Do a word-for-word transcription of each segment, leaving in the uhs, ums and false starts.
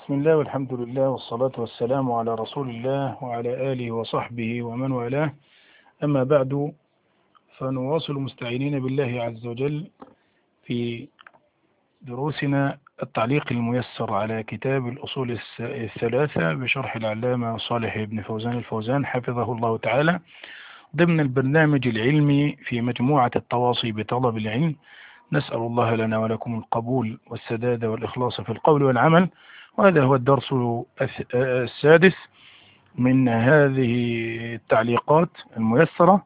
بسم الله والحمد لله والصلاة والسلام على رسول الله وعلى آله وصحبه ومن والاه. أما بعد، فنواصل مستعينين بالله عز وجل في دروسنا التعليق الميسر على كتاب الأصول الثلاثة بشرح العلامة صالح بن فوزان الفوزان حفظه الله تعالى، ضمن البرنامج العلمي في مجموعة التواصي بطلب العلم. نسأل الله لنا ولكم القبول والسداد والإخلاص في القول والعمل. وهذا هو الدرس السادس من هذه التعليقات الميسرة.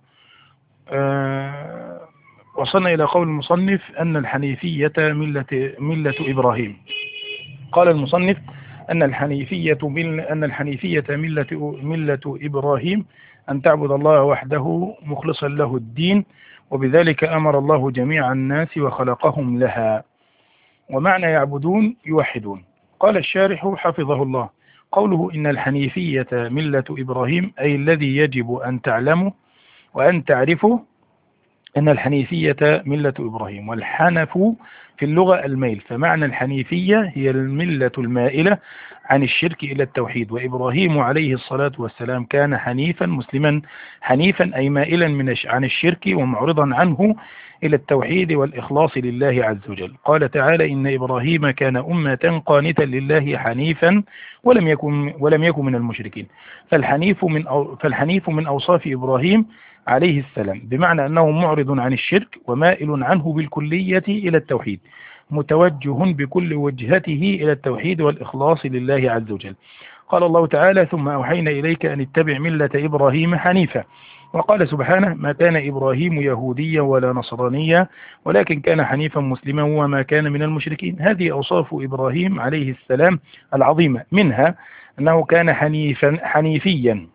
أه وصلنا إلى قول المصنف أن الحنيفية ملة, ملة إبراهيم. قال المصنف أن الحنيفية أن الحنيفية ملة, ملة إبراهيم، أن تعبد الله وحده مخلصا له الدين، وبذلك أمر الله جميع الناس وخلقهم لها. ومعنى يعبدون يوحدون. قال الشارح حفظه الله: قوله إن الحنيفية ملة إبراهيم أي الذي يجب أن تعلمه وأن تعرفه أن الحنيفية ملة إبراهيم. والحنف في اللغة الميل، فمعنى الحنيفية هي الملة المائلة عن الشرك إلى التوحيد. وإبراهيم عليه الصلاة والسلام كان حنيفا مسلما، حنيفا أي مائلا من عن الشرك ومعرضا عنه إلى التوحيد والإخلاص لله عز وجل. قال تعالى: إن إبراهيم كان أمة قانتا لله حنيفا ولم يكن ولم يكن من المشركين. فالحنيف من أو فالحنيف من أوصاف إبراهيم عليه السلام، بمعنى أنه معرض عن الشرك ومائل عنه بالكلية إلى التوحيد، متوجه بكل وجهته إلى التوحيد والإخلاص لله عز وجل. قال الله تعالى: ثم أوحينا إليك أن اتبع ملة إبراهيم حنيفا. وقال سبحانه: ما كان إبراهيم يهوديا ولا نصرانيا ولكن كان حنيفا مسلما وما كان من المشركين. هذه أوصاف إبراهيم عليه السلام العظيمة، منها أنه كان حنيفا حنيفيا،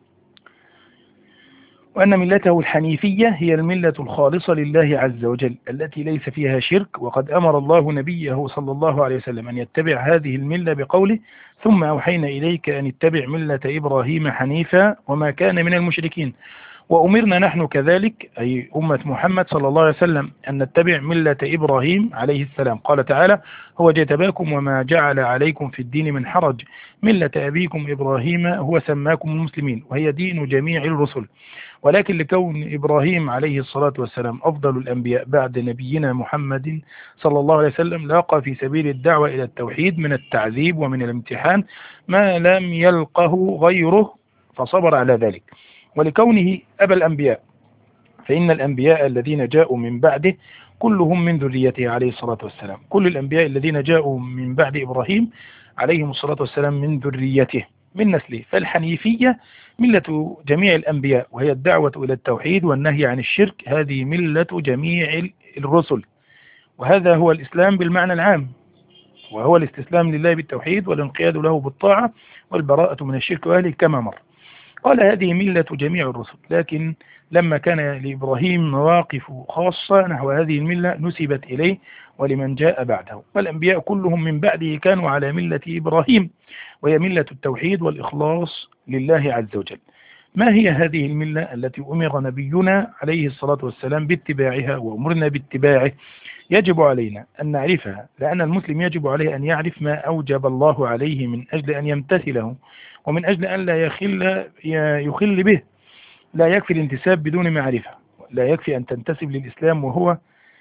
وأن ملته الحنيفية هي الملة الخالصة لله عز وجل التي ليس فيها شرك. وقد أمر الله نبيه صلى الله عليه وسلم أن يتبع هذه الملة بقوله: ثم أوحينا إليك أن اتبع ملة إبراهيم حنيفا وما كان من المشركين. وأمرنا نحن كذلك، أي أمة محمد صلى الله عليه وسلم، أن نتبع ملة إبراهيم عليه السلام. قال تعالى: هو اجتباكم وما جعل عليكم في الدين من حرج ملة أبيكم إبراهيم هو سماكم المسلمين، وهي دين جميع الرسل. ولكن لكون إبراهيم عليه الصلاة والسلام أفضل الأنبياء بعد نبينا محمد صلى الله عليه وسلم، لاقى في سبيل الدعوة إلى التوحيد من التعذيب ومن الامتحان ما لم يلقه غيره، فصبر على ذلك. ولكونه أبا الأنبياء، فإن الأنبياء الذين جاءوا من بعده كلهم من ذريته عليه الصلاة والسلام. كل الأنبياء الذين جاءوا من بعد إبراهيم عليهم الصلاة والسلام من ذريته، من نسله. فالحنيفية ملة جميع الأنبياء، وهي الدعوة إلى التوحيد والنهي عن الشرك. هذه ملة جميع الرسل، وهذا هو الإسلام بالمعنى العام، وهو الاستسلام لله بالتوحيد والانقياد له بالطاعة والبراءة من الشرك وأهله كما مر. قال: هذه ملة جميع الرسل. لكن لما كان لإبراهيم مواقف خاصة نحو هذه الملة نسبت إليه ولمن جاء بعده. والأنبياء كلهم من بعده كانوا على ملة إبراهيم، وهي ملة التوحيد والإخلاص لله عز وجل. ما هي هذه الملة التي أمر نبينا عليه الصلاة والسلام باتباعها وأمرنا باتباعه؟ يجب علينا أن نعرفها، لأن المسلم يجب عليه أن يعرف ما أوجب الله عليه من أجل أن يمتثله، ومن أجل أن لا يخل, يخل به. لا يكفي الانتساب بدون معرفة، لا يكفي أن تنتسب للإسلام وهو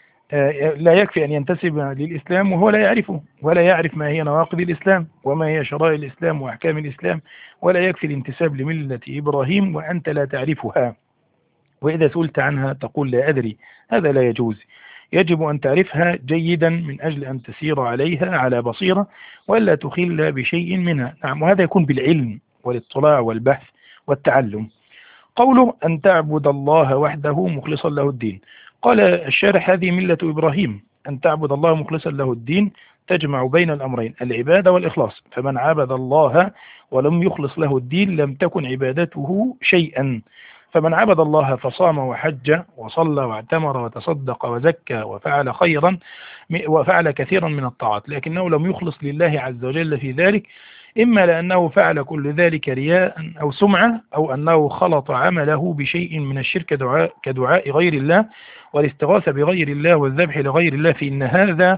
لا يكفي أن ينتسب للإسلام وهو لا يعرفه، ولا يعرف ما هي نواقض الإسلام وما هي شرائع الإسلام وأحكام الإسلام. ولا يكفي الانتساب لملة إبراهيم وأنت لا تعرفها، وإذا سئلت عنها تقول لا أدري. هذا لا يجوز. يجب أن تعرفها جيدا من أجل أن تسير عليها على بصيرة ولا تخل بشيء منها. نعم، وهذا يكون بالعلم والاطلاع والبحث والتعلم. قوله: أن تعبد الله وحده مخلصا له الدين. قال الشارح: هذه ملة إبراهيم، أن تعبد الله مخلصا له الدين، تجمع بين الأمرين، العبادة والإخلاص. فمن عبد الله ولم يخلص له الدين لم تكن عبادته شيئا. فمن عبد الله فصام وحج وصلى واعتمر وتصدق وزكى وفعل خيرا وفعل كثيرا من الطاعات، لكنه لم يخلص لله عز وجل في ذلك، إما لأنه فعل كل ذلك رياء أو سمعة، أو أنه خلط عمله بشيء من الشرك كدعاء, كدعاء غير الله والاستغاثة بغير الله والذبح لغير الله، فإن هذا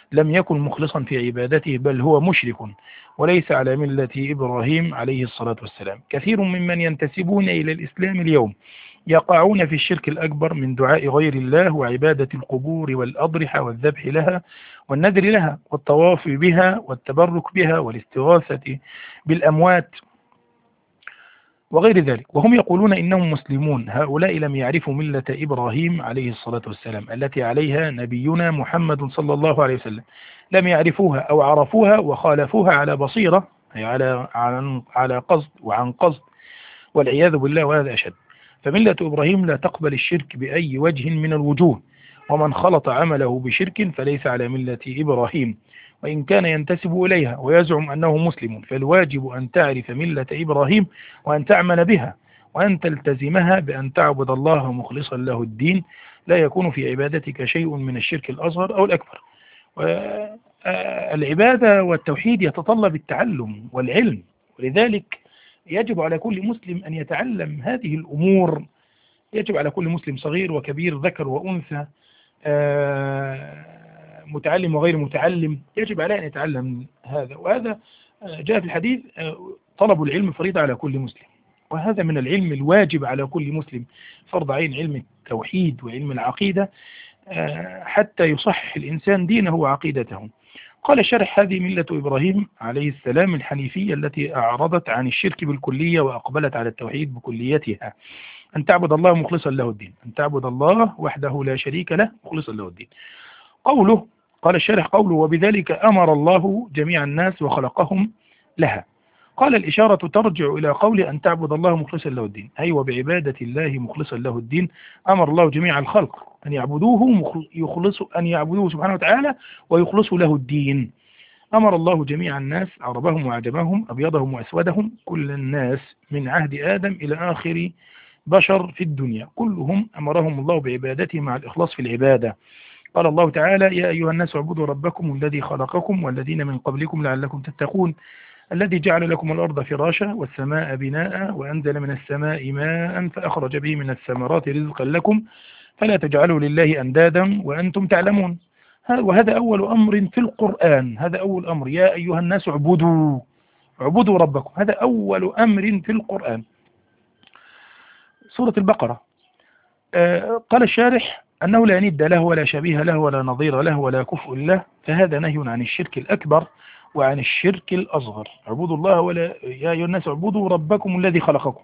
لم يكن مخلصا في عبادته بل هو مشرك وليس على ملة إبراهيم عليه الصلاة والسلام. كثير ممن ينتسبون إلى الإسلام اليوم يقعون في الشرك الأكبر من دعاء غير الله وعبادة القبور والأضرحة والذبح لها والنذر لها والطواف بها والتبرك بها والاستغاثة بالأموات وغير ذلك، وهم يقولون إنهم مسلمون. هؤلاء لم يعرفوا ملة إبراهيم عليه الصلاة والسلام التي عليها نبينا محمد صلى الله عليه وسلم، لم يعرفوها أو عرفوها وخالفوها على بصيرة، أي على على قصد وعن قصد والعياذ بالله، وهذا أشد. فملة إبراهيم لا تقبل الشرك بأي وجه من الوجوه، ومن خلط عمله بشرك فليس على ملة إبراهيم وإن كان ينتسب إليها ويزعم أنه مسلم. فالواجب أن تعرف ملة إبراهيم وأن تعمل بها وأن تلتزمها بأن تعبد الله مخلصا له الدين، لا يكون في عبادتك شيء من الشرك الأصغر أو الأكبر. والعبادة والتوحيد يتطلب التعلم والعلم، ولذلك يجب على كل مسلم أن يتعلم هذه الأمور. يجب على كل مسلم صغير وكبير ذكر وأنثى متعلم وغير متعلم، يجب عليه أن يتعلم هذا. وهذا جاء في الحديث طلب العلم فريضة على كل مسلم، وهذا من العلم الواجب على كل مسلم، فرض عين علم التوحيد وعلم العقيدة حتى يصحح الإنسان دينه وعقيدته. قال الشارح: هذه ملة إبراهيم عليه السلام الحنيفية التي أعرضت عن الشرك بالكلية وأقبلت على التوحيد بكليتها، أن تعبد الله مخلصا له الدين، أن تعبد الله وحده لا شريك له مخلصا له الدين. قوله، قال الشارح: قوله: وبذلك أمر الله جميع الناس وخلقهم لها. قال: الإشارة ترجع إلى قول أن تعبد الله مخلصا له الدين، أي وبعبادة الله مخلصا له الدين أمر الله جميع الخلق أن يعبدوه يخلصوا أن يعبدوه سبحانه وتعالى ويخلصوا له الدين. أمر الله جميع الناس عربهم وعجمهم أبيضهم وأسودهم، كل الناس من عهد آدم إلى آخر بشر في الدنيا، كلهم أمرهم الله بعبادته مع الإخلاص في العبادة. قال الله تعالى: يا أيها الناس اعبدوا ربكم الذي خلقكم والذين من قبلكم لعلكم تتقون، الذي جعل لكم الأرض فراشا والسماء بناء وأنزل من السماء ماء فأخرج به من الثمرات رزقا لكم فلا تجعلوا لله أندادا وأنتم تعلمون. وهذا أول أمر في القرآن، هذا أول أمر: يا أيها الناس اعبدوا اعبدوا ربكم، هذا أول أمر في القرآن. سورة البقرة. آه قال الشارح: أنه لا ند له ولا شبيه له ولا نظير له ولا كفء له، فهذا نهي عن الشرك الأكبر وعن الشرك الأصغر. اعبدوا الله ولا يا أيها الناس اعبدوا ربكم الذي خلقكم.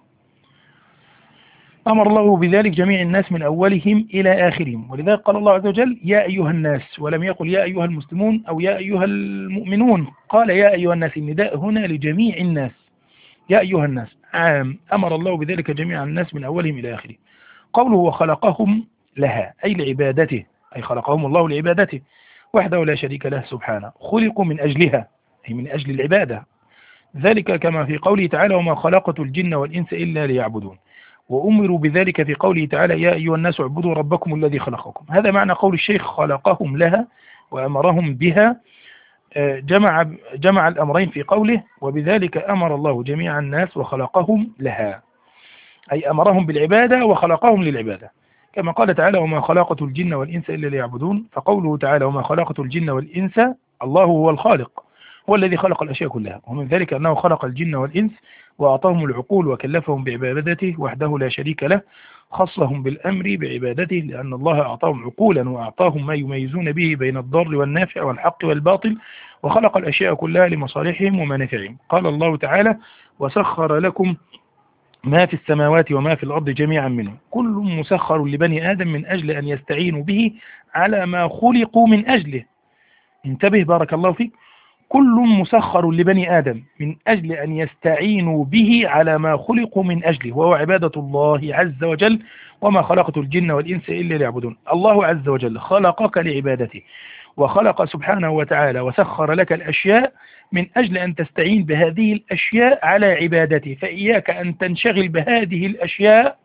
أمر الله بذلك جميع الناس من أولهم إلى آخرهم، ولذلك قال الله عز وجل: يا أيها الناس، ولم يقل يا أيها المسلمون أو يا أيها المؤمنون، قال يا أيها الناس. النداء هنا لجميع الناس، يا أيها الناس عام، أمر الله بذلك جميع الناس من أولهم إلى آخرهم. قوله: وخلقهم لها، أي لعبادته، أي خلقهم الله لعبادته وحده لا شريك له سبحانه، خلقوا من أجلها، أي من أجل العبادة، ذلك كما في قوله تعالى: وما خلقت الجن والإنس إلا ليعبدون. وأمروا بذلك في قوله تعالى: يا أيها الناس اعبدوا ربكم الذي خلقكم. هذا معنى قول الشيخ: خلقهم لها وأمرهم بها. جمع جمع الأمرين في قوله: وبذلك أمر الله جميع الناس وخلقهم لها، أي أمرهم بالعبادة وخلقهم للعبادة، كما قال تعالى: وما خلقت الجن والإنس إلا ليعبدون. فقوله تعالى: وما خلقت الجن والإنس، الله هو الخالق، هو الذي خلق الأشياء كلها، ومن ذلك أنه خلق الجن والإنس وأعطاهم العقول وكلفهم بعبادته وحده لا شريك له، خصهم بالأمر بعبادته لأن الله أعطاهم عقولا وأعطاهم ما يميزون به بين الضار والنافع والحق والباطل، وخلق الأشياء كلها لمصالحهم ومنافعهم. قال الله تعالى: وسخر لكم ما في السماوات وما في الأرض جميعا منه، كل مسخر لبني آدم من أجل أن يستعينوا به على ما خلقوا من أجله. انتبه بارك الله فيك، كل مسخر لبني آدم من أجل أن يستعينوا به على ما خلقوا من أجله، وهو عبادة الله عز وجل. وما خلقت الجن والإنس إلا ليعبدون. الله عز وجل خلقك لعبادته، وخلق سبحانه وتعالى وسخر لك الأشياء من أجل أن تستعين بهذه الأشياء على عبادته، فإياك أن تنشغل بهذه الأشياء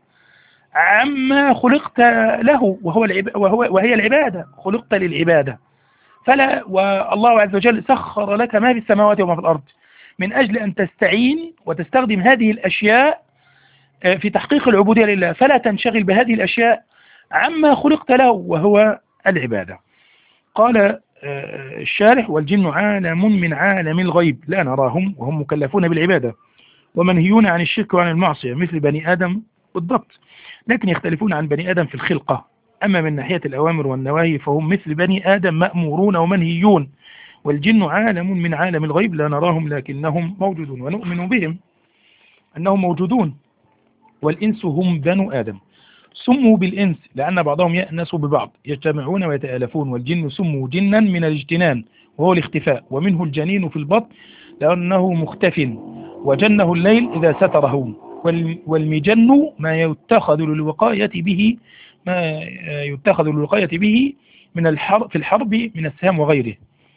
عما خلقت له، وهو العب... وهو... وهي العبادة، خلقت للعبادة. فلا والله عز وجل سخر لك ما في السماوات وما في الأرض من أجل أن تستعين وتستخدم هذه الأشياء في تحقيق العبودية لله، فلا تنشغل بهذه الأشياء عما خلقت له وهو العبادة. قال الشارح والجن عالم من عالم الغيب لا نراهم وهم مكلفون بالعبادة ومنهيون عن الشرك وعن المعصية مثل بني آدم بالضبط، لكن يختلفون عن بني آدم في الخلقة. أما من ناحية الأوامر والنواهي فهم مثل بني آدم مأمورون ومنهيون، والجن عالم من عالم الغيب لا نراهم لكنهم موجودون ونؤمن بهم أنهم موجودون. والإنس هم بنو آدم سموا بالإنس لأن بعضهم يأنس ببعض يجتمعون ويتآلفون، والجن سموا جنا من الاجتنان وهو الاختفاء، ومنه الجنين في البطن لأنه مختف، وجنه الليل إذا ستره، والمجن ما يتخذ للوقاية به ما يتخذ للوقاية به من الحرب في الحرب من السهام وغيره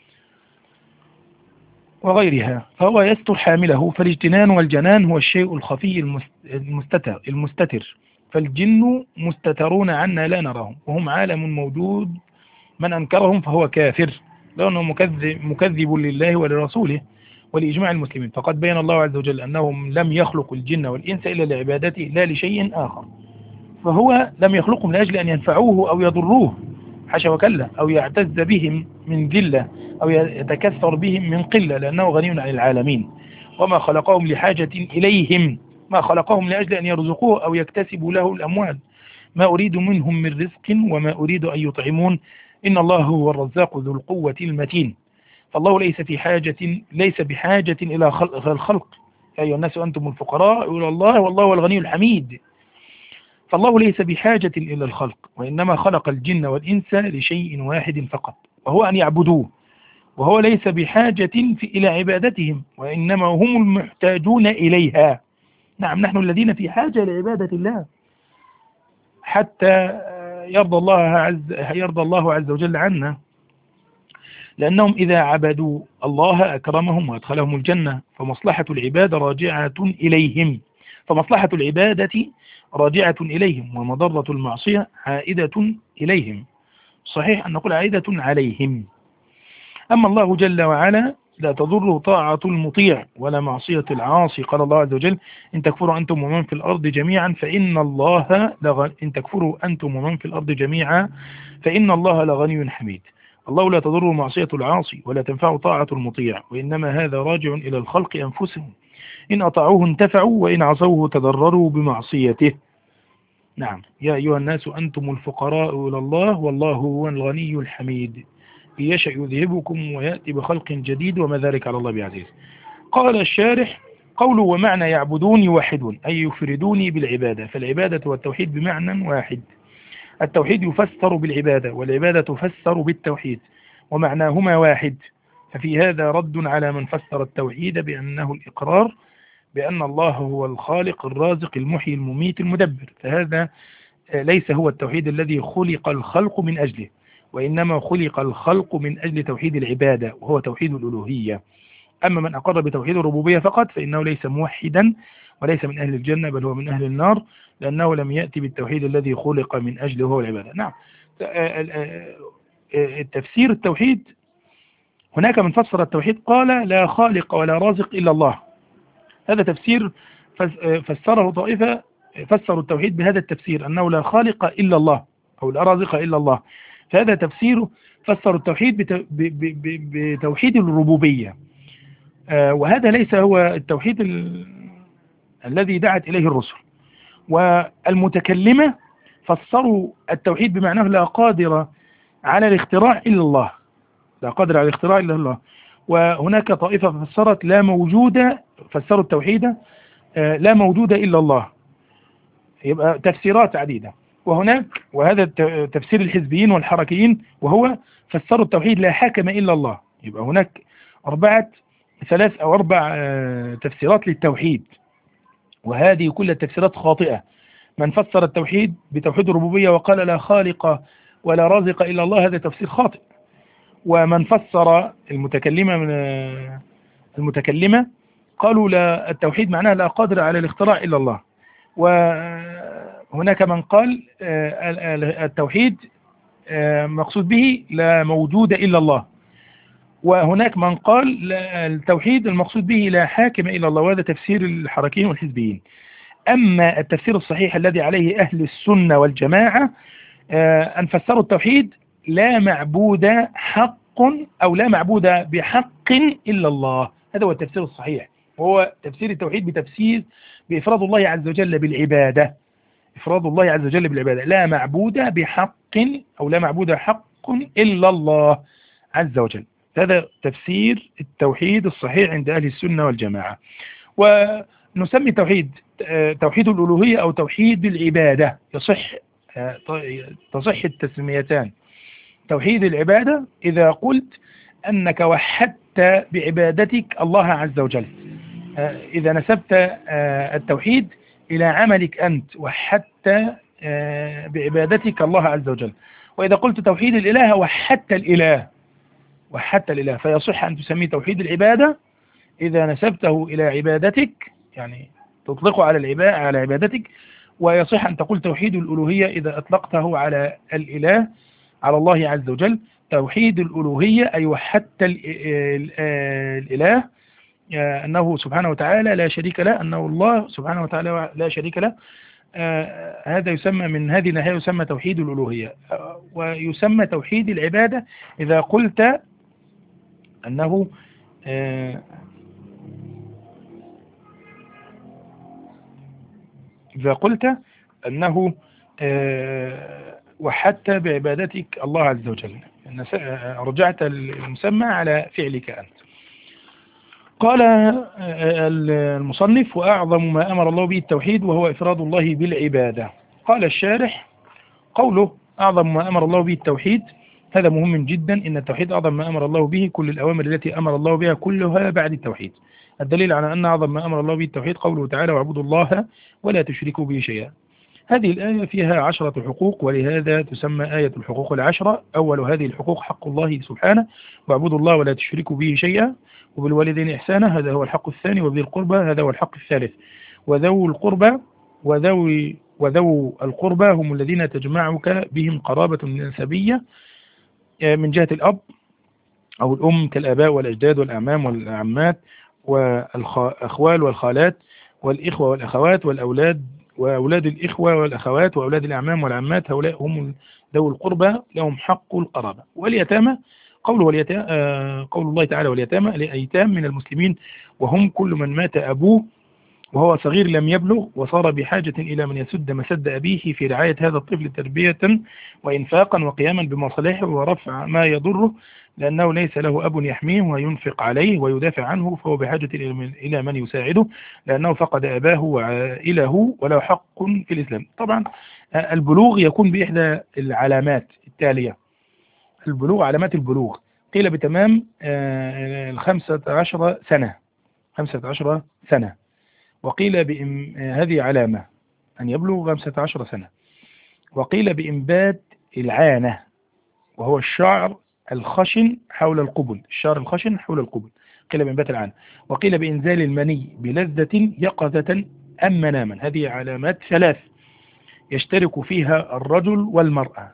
وغيرها، فهو يستر حامله. فالاجتنان والجنان هو الشيء الخفي المستتر, المستتر فالجن مستترون عنا لا نراهم وهم عالم موجود، من أنكرهم فهو كافر لأنه مكذب, مكذب لله ولرسوله ولإجماع المسلمين. فقد بين الله عز وجل أنهم لم يخلقوا الجن والإنس إلا لعبادته لا لشيء آخر، فهو لم يخلقهم لأجل أن ينفعوه أو يضروه حاشا وكلا، أو يعتز بهم من ذلة أو يتكثر بهم من قلة، لأنه غني عن العالمين. وما خلقهم لحاجة إليهم، ما خلقهم لأجل أن يرزقوه أو يكتسبوا له الأموال. ما أريد منهم من رزق وما أريد أن يطعمون إن الله هو الرزاق ذو القوة المتين. فالله ليس في حاجة ليس بحاجة إلى خلق الخلق، يا أيها الناس أنتم الفقراء إلى الله والله هو الغني الحميد. فالله ليس بحاجة إلى الخلق، وإنما خلق الجن والإنس لشيء واحد فقط وهو أن يعبدوه، وهو ليس بحاجة في إلى عبادتهم وإنما هم المحتاجون إليها. نعم نحن الذين في حاجة لعبادة الله حتى يرضى الله عز يرضى الله عز وجل عنا، لأنهم إذا عبدوا الله أكرمهم وأدخلهم الجنة. فمصلحة العبادة راجعة إليهم فمصلحة العبادة راجعة إليهم ومضرة المعصية عائدة إليهم. صحيح أن نقول عائدة عليهم. أما الله جل وعلا لا تضر طاعة المطيع ولا معصية العاصي. قال الله عز وجل إن تكفروا أنتم ومن في الأرض جميعا فإن الله لغ... إن تكفروا أنتم ومن في الأرض جميعا فإن الله لغني حميد. الله لا تضر معصية العاصي ولا تنفع طاعة المطيع، وإنما هذا راجع إلى الخلق أنفسهم، إن أطاعوه انتفعوا وإن عصوه تضرروا بمعصيته. نعم يا أيها الناس أنتم الفقراء إلى الله والله هو الغني الحميد إن يشأ يذهبكم ويأتي بخلق جديد وما ذلك على الله بعزيز. قال الشارح قوله ومعنى يعبدون يوحدون أي يفردوني بالعبادة، فالعبادة والتوحيد بمعنى واحد. التوحيد يفسر بالعبادة والعبادة تفسر بالتوحيد ومعناهما واحد. ففي هذا رد على من فسر التوحيد بأنه الإقرار بأن الله هو الخالق الرازق المحيي المميت المدبر، فهذا ليس هو التوحيد الذي خلق الخلق من أجله، وإنما خلق الخلق من أجل توحيد العبادة وهو توحيد الألوهية. أما من أقر بتوحيد الربوبية فقط فإنه ليس موحدا وليس من أهل الجنة بل هو من أهل النار، لأنه لم يأتي بالتوحيد الذي خلق من أجله وهو العبادة. نعم التفسير التوحيد هناك من فسر التوحيد قال لا خالق ولا رازق إلا الله، هذا تفسير فسره طائفة فسروا التوحيد بهذا التفسير أنه لا خالق إلا الله أو لا رازق إلا الله، فهذا تفسير فسر التوحيد بتوحيد الربوبية، وهذا ليس هو التوحيد ال... الذي دعت إليه الرسل. والمتكلمة فسروا التوحيد بمعناه لا قادر على الاختراع إلا الله، لا قادر على الاختراع إلا الله. وهناك طائفة فسرت لا موجودة، فسروا التوحيد لا موجود إلا الله، يبقى تفسيرات عديدة. وهناك وهذا تفسير الحزبيين والحركيين وهو فسروا التوحيد لا حاكم إلا الله، يبقى هناك أربعة ثلاث أو أربع تفسيرات للتوحيد، وهذه كل التفسيرات خاطئة. من فسر التوحيد بتوحيد الربوبية وقال لا خالق ولا رازق إلا الله هذا تفسير خاطئ. ومن فسر المتكلمة من المتكلمة قالوا لا التوحيد معناه لا قادر على الاختراع إلا الله. وهناك من قال التوحيد مقصود به لا موجود إلا الله. وهناك من قال التوحيد المقصود به لا حاكم إلا الله، وهذا تفسير الحركيين والحزبيين. أما التفسير الصحيح الذي عليه أهل السنة والجماعة أن فسروا التوحيد لا معبود حق أو لا معبود بحق إلا الله. هذا هو التفسير الصحيح، وهو تفسير التوحيد بتفسير بإفراد الله عز وجل بالعبادة. إفراد الله عز وجل بالعبادة، لا معبود بحق أو لا معبود حق إلا الله عز وجل. هذا تفسير التوحيد الصحيح عند أهل السنة والجماعة. ونسمي توحيد توحيد الألوهية أو توحيد العبادة، يصح تصح التسميتان. توحيد العبادة إذا قلت أنك وحدت بعبادتك الله عز وجل، إذا نسبت التوحيد إلى عملك أنت، وحدت بعبادتك الله عز وجل. وإذا قلت توحيد الإله وحدت الإله، وحدت الإله، فيصح أن تسميه توحيد العبادة إذا نسبته إلى عبادتك، يعني تطلقه على العبادة على عبادتك. ويصح أن تقول توحيد الألوهية إذا أطلقته على الإله، على الله عز وجل. توحيد الألوهية أي وحدت الإله، أنه سبحانه وتعالى لا شريك له، أنه الله سبحانه وتعالى لا شريك له. آه هذا يسمى من هذه الناحية يسمى توحيد الألوهية. آه ويسمى توحيد العبادة إذا قلت أنه آه إذا قلت أنه آه وحدت بعبادتك الله عز وجل، رجعت المسمى على فعلك أنت. قال المصنف: وأعظم ما أمر الله به التوحيد وهو إفراد الله بالعبادة. قال الشارح: قوله أعظم ما أمر الله به التوحيد هذا مهم جدا، إن التوحيد أعظم ما أمر الله به، كل الأوامر التي أمر الله بها كلها بعد التوحيد. الدليل على أن أعظم ما أمر الله به التوحيد قوله تعالى: واعبدوا الله ولا تشركوا به شيئا. هذه الآية فيها عشرة حقوق، ولهذا تسمى آية الحقوق العشرة. أول هذه الحقوق حق الله سبحانه: واعبدوا الله ولا تشركوا به شيئا، وبالوالدين إحسانا، هذا هو الحق الثاني، وبذي القربى، هذا هو الحق الثالث، وذو القربى وذوي وذو القربى هم الذين تجمعك بهم قرابة نسبية من جهة الأب أو الأم كالآباء والأجداد والأعمام والأعمات والأخوال والخالات والإخوة والأخوات والأولاد وأولاد الإخوة والأخوات وأولاد الأعمام والعمات، هؤلاء هم ذوي القربى لهم حق القرابة. واليتامى قوله واليتامى آه قول الله تعالى: واليتامى الأيتام من المسلمين، وهم كل من مات أبوه وهو صغير لم يبلغ وصار بحاجة إلى من يسد مسد أبيه في رعاية هذا الطفل تربية وإنفاقا وقياما بمصالحه ورفع ما يضره، لأنه ليس له أب يحميه وينفق عليه ويدافع عنه، فهو بحاجة إلى من يساعده، لأنه فقد أباه وعائله وله حق في الإسلام. طبعا البلوغ يكون بإحدى العلامات التالية. البلوغ، علامات البلوغ، قيل بتمام الخمسة عشر سنة خمسة عشر سنة، وقيل بإم هذه علامة أن يبلغ خمسة عشر سنة، وقيل بإنبات العانة وهو الشعر الخشن حول القبل، الشعر الخشن حول القبل، قيل بإنبات العانة، وقيل بإنزال المني بلذة يقظة أم مناما. هذه علامات ثلاث يشترك فيها الرجل والمرأة.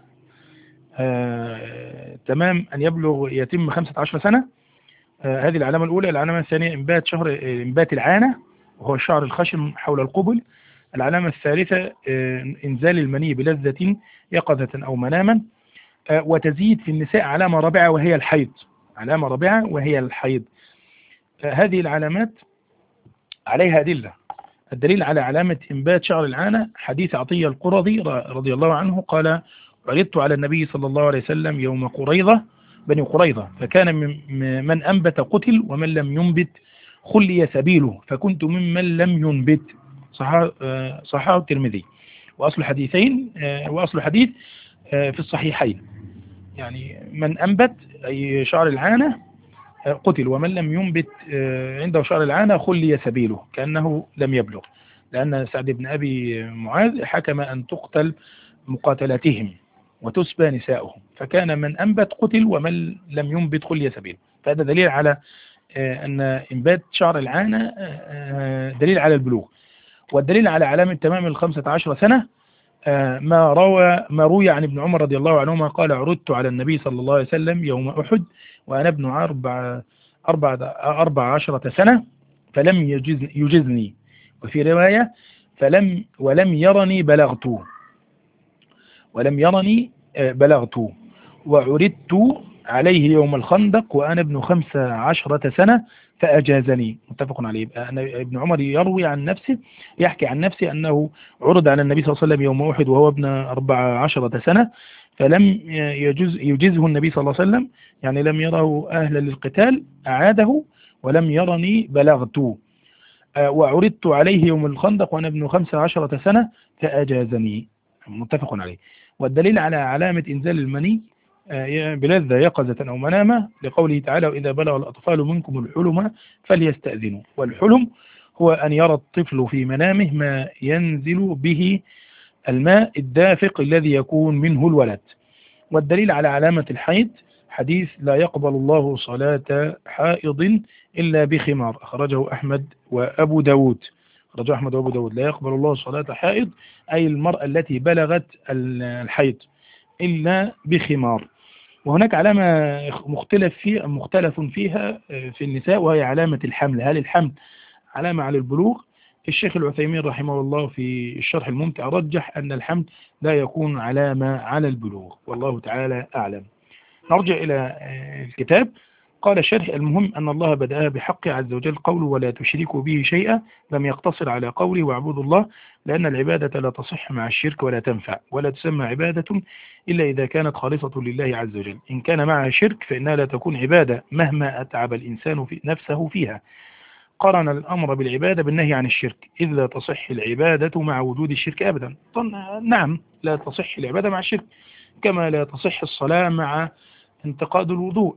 آه، تمام أن يبلغ يتم خمسة عشر سنة، آه، هذه العلامة الأولى. العلامة الثانية إنبات شهر إنبات العانة وهو الشعر الخشن حول القبل. العلامة الثالثة آه، إنزال المني بلذة يقظة أو مناما. آه، وتزيد في النساء علامة رابعة وهي الحيض، علامة رابعة وهي الحيض. آه، هذه العلامات عليها أدلة. الدليل على علامة إنبات شعر العانة حديث عطية القرظي رضي الله عنه قال: عرضت على النبي صلى الله عليه وسلم يوم قريظة بني قريظة، فكان من, من أنبت قتل ومن لم ينبت خلي سبيله، فكنت ممن لم ينبت. صححه الترمذي. وأصل حديثين وأصل حديث في الصحيحين، يعني من أنبت أي شعر العانة قتل، ومن لم ينبت عنده شعر العانة خلي سبيله، كأنه لم يبلغ، لأن سعد بن أبي معاذ حكم أن تقتل مقاتلتهم وتسبى نساؤهم، فكان من أنبت قتل ومن لم ينبت خلي سبيله. فهذا دليل على أن إنبات شعر العانة دليل على البلوغ. والدليل على علامة تمام الخمسة عشر سنة ما روى ما روي عن ابن عمر رضي الله عنهما قال: عرضت على النبي صلى الله عليه وسلم يوم أحد وأنا ابن أربع أربع أربع عشرة سنة فلم يجز يجزني، وفي رواية فلم ولم يرني بلغت ولم يرني بلغت وعرضت عليه يوم الخندق وأنا ابن خمس عشرة سنة فأجازني. متفق عليه. ابن عمر يروي عن نفسه، يحكي عن نفسه أنه عرض على النبي صلى الله عليه وسلم يوم أحد وهو ابن أربع عشرة سنة، فلم يجز يجزه النبي صلى الله عليه وسلم، يعني لم يره أهلا للقتال أعاده، ولم يرني بلغت. وعرضت عليه يوم الخندق وأنا ابن خمس عشرة سنة فأجازني. متفق عليه. والدليل على علامة إنزال المني بلذة يقظة أو منامة لقوله تعالى: وإذا بلغ الأطفال منكم الحلم فليستأذنوا. والحلم هو أن يرى الطفل في منامه ما ينزل به الماء الدافق الذي يكون منه الولد. والدليل على علامة الحيض حديث: لا يقبل الله صلاة حائض إلا بخمار، أخرجه أحمد وأبو داود. أخرجه أحمد وأبو داود. لا يقبل الله صلاة حائض أي المرأة التي بلغت الحيض إلا بخمار. وهناك علامة مختلف فيها مختلف فيها في النساء، وهي علامة الحمل. هل الحمل علامة على البلوغ؟ الشيخ العثيمين رحمه الله في الشرح الممتع رجح أن الحمل لا يكون علامة على البلوغ، والله تعالى أعلم. نرجع إلى الكتاب. قال الشرح: المهم أن الله بدأ بحقه عز وجل قوله: ولا تشركوا به شيئا، لم يقتصر على قوله واعبدوا الله، لأن العبادة لا تصح مع الشرك ولا تنفع، ولا تسمى عبادة إلا إذا كانت خالصة لله عز وجل. إن كان معها شرك فإنها لا تكون عبادة مهما أتعب الإنسان في نفسه فيها. قرن الأمر بالعبادة بالنهي عن الشرك، إذ لا تصح العبادة مع وجود الشرك أبدا. نعم، لا تصح العبادة مع الشرك، كما لا تصح الصلاة مع انتقاد الوضوء.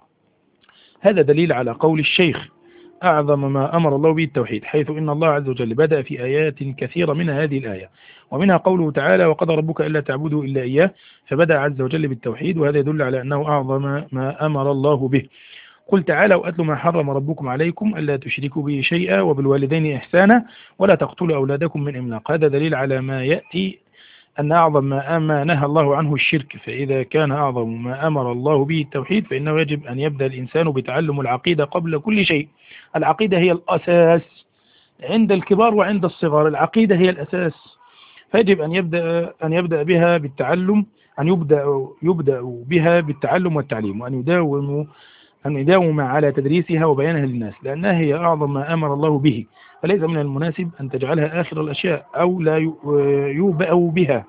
هذا دليل على قول الشيخ: أعظم ما أمر الله به التوحيد، حيث إن الله عز وجل بدأ في آيات كثيرة منها هذه الآية، ومنها قوله تعالى: وقضى ربك ألا تعبدوا إلا إياه، فبدأ عز وجل بالتوحيد، وهذا يدل على أنه أعظم ما أمر الله به. قل تعالى: وأتلوا ما حرم ربكم عليكم ألا تشركوا به شيئا وبالوالدين إحسانا ولا تقتلوا أولادكم من إملاق. هذا دليل على ما يأتي أن أعظم ما نهى الله عنه الشرك، فإذا كان أعظم ما أمر الله به التوحيد فإنه يجب أن يبدأ الإنسان بتعلم العقيدة قبل كل شيء. العقيدة هي الأساس عند الكبار وعند الصغار، العقيدة هي الأساس، فيجب أن يبدأ أن يبدأ بها بالتعلم، أن يبدأ يبدأ بها بالتعلم والتعليم، وأن يداوم أن يداوم على تدريسها وبيانها للناس، لأنها هي أعظم ما أمر الله به، فليس من المناسب أن تجعلها آخر الأشياء أو لا يوبأ بها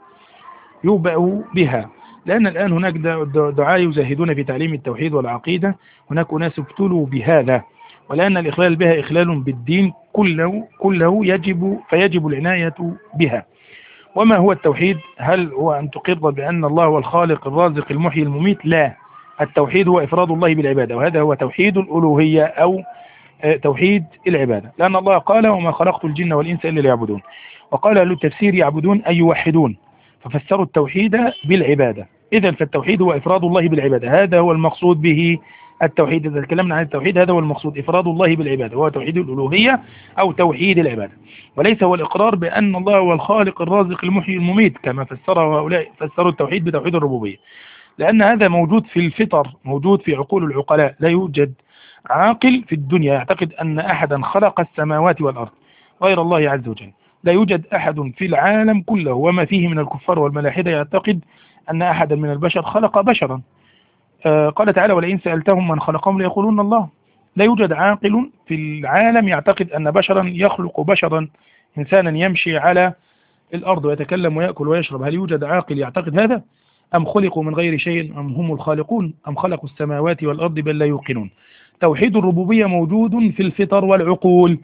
يوبأ بها لأن الآن هناك دعاة يزاهدون في تعليم التوحيد والعقيدة، هناك ناس ابتلوا بهذا، ولأن الإخلال بها إخلال بالدين كله كله يجب فيجب العناية بها. وما هو التوحيد؟ هل هو أن تقر بأن الله هو الخالق الرازق المحيي المميت؟ لا، التوحيد هو إفراد الله بالعبادة، وهذا هو توحيد الألوهية أو توحيد العبادة، لأن الله قال: وما خلقت الجن والإنس إلا ليعبدون. وقال أهل التفسير: يعبدون أي يوحدون، ففسروا التوحيد بالعبادة. إذا فالتوحيد هو إفراد الله بالعبادة، هذا هو المقصود به التوحيد. إذا تكلمنا عن التوحيد هذا هو المقصود، إفراد الله بالعبادة، وهو توحيد الألوهية أو توحيد العبادة، وليس هو الإقرار بأن الله هو الخالق الرازق المحيي المميت كما فسره هؤلاء، فسروا التوحيد بتوحيد الربوبية، لأن هذا موجود في الفطر، موجود في عقول العقلاء. لا يوجد عاقل في الدنيا يعتقد أن أحدا خلق السماوات والأرض غير الله عز وجل. لا يوجد أحد في العالم كله وما فيه من الكفار والملاحدة يعتقد أن أحدا من البشر خلق بشرا. آه قال تعالى: ولئن سألتهم من خلقهم ليقولون الله. لا يوجد عاقل في العالم يعتقد أن بشرا يخلق بشرا، إنسانا يمشي على الأرض ويتكلم ويأكل ويشرب. هل يوجد عاقل يعتقد هذا؟ أم خلقوا من غير شيء أم هم الخالقون أم خلقوا السماوات والأرض بل لا يوقنون. توحيد الربوبية موجود في الفطر والعقول،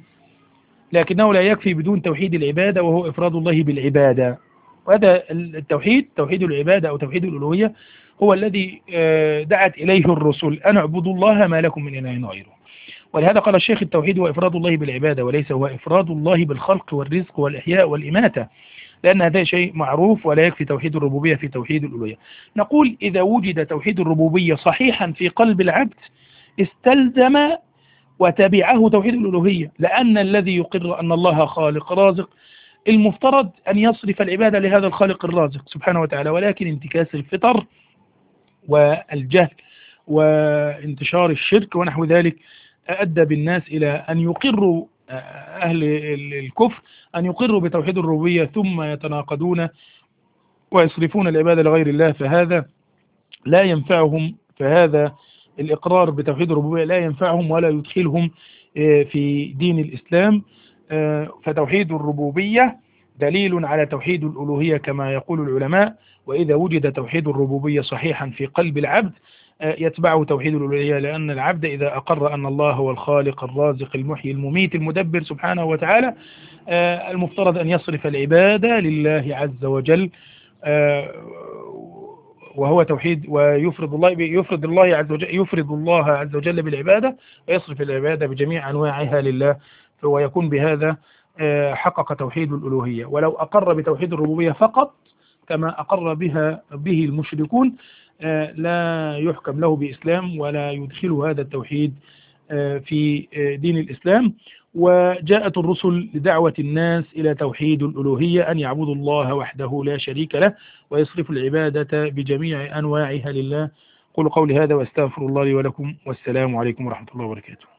لكنه لا يكفي بدون توحيد العبادة، وهو إفراد الله بالعبادة. وهذا التوحيد، توحيد العبادة أو توحيد الألوهية، هو الذي دعت إليه الرسل: أن اعبدوا الله ما لكم من إله غيره. ولهذا قال الشيخ: التوحيد هو إفراد الله بالعبادة، وليس هو إفراد الله بالخلق والرزق والإحياء والإماتة، لأن هذا شيء معروف، ولا يكفي توحيد الربوبية في توحيد الألوهية. نقول: إذا وجد توحيد الربوبية صحيحا في قلب العبد استلزم وتبعه توحيد الألوهية، لأن الذي يقر أن الله خالق رازق المفترض أن يصرف العبادة لهذا الخالق الرازق سبحانه وتعالى، ولكن انتكاس الفطر والجهل وانتشار الشرك ونحو ذلك أدى بالناس إلى أن يقروا أهل الكفر أن يقروا بتوحيد الربوبية ثم يتناقضون ويصرفون العبادة لغير الله، فهذا لا ينفعهم فهذا الإقرار بتوحيد الربوبية لا ينفعهم ولا يدخلهم في دين الإسلام. فتوحيد الربوبية دليل على توحيد الألوهية كما يقول العلماء، وإذا وجد توحيد الربوبية صحيحا في قلب العبد يتبعه توحيد الألوهية، لأن العبد إذا أقر أن الله هو الخالق الرازق المحيي المميت المدبر سبحانه وتعالى، المفترض أن يصرف العبادة لله عز وجل، وهو توحيد، ويفرض الله يفرض الله عز وجل يفرض الله عز وجل بالعبادة، ويصرف العبادة بجميع أنواعها لله، ويكون بهذا حقق توحيد الألوهية. ولو أقر بتوحيد الربوبية فقط كما أقر بها به المشركون لا يحكم له بإسلام ولا يدخل هذا التوحيد في دين الإسلام. وجاءت الرسل لدعوة الناس إلى توحيد الألوهية، أن يعبدوا الله وحده لا شريك له ويصرفوا العبادة بجميع أنواعها لله. قولوا قولي هذا واستغفر الله لي ولكم، والسلام عليكم ورحمة الله وبركاته.